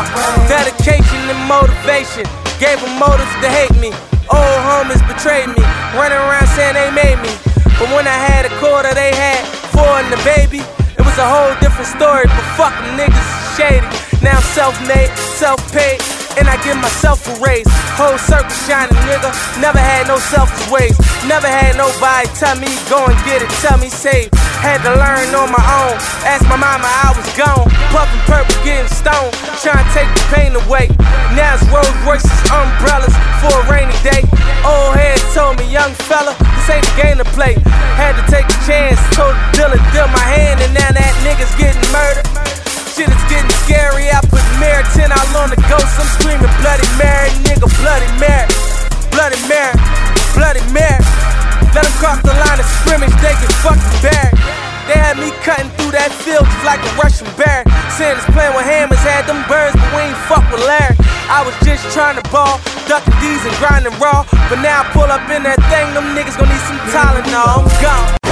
Dedication and motivation gave them motives to hate me. Old homies betrayed me, running around saying they made me. But when I had a quarter, they had 4 and the baby. It was a whole different story, but fuck them niggas is shady. Now I'm self-made, self-paid, and I give myself a raise. Whole circle shining, nigga. Never had no selfish ways. Never had nobody tell me go and get it, tell me save. Had to learn on my own. Asked my mama, I was gone. Puffin' purple, getting stoned, trying to take the pain away. Now it's Rolls Royces, umbrellas for a rainy day. Old head told me, young fella, this ain't the game to play. Had to take a chance, told the dealer, deal my hand, and now that nigga's getting murdered. Shit is getting scary. I put Mary 10 out on the ghost. I'm screaming Bloody Mary, nigga, Bloody Mary, Bloody Mary, Bloody Mary. Let them cross the line of scrimmage, they get fucking buried. They had me cutting through that field just like a Russian bear. Saying it's playing with hammers, had them birds, but we ain't fuck with Larry. I was just trying to ball, ducking D's and grinding raw. But now I pull up in that thing, them niggas gon' need some Tylenol. I'm gone.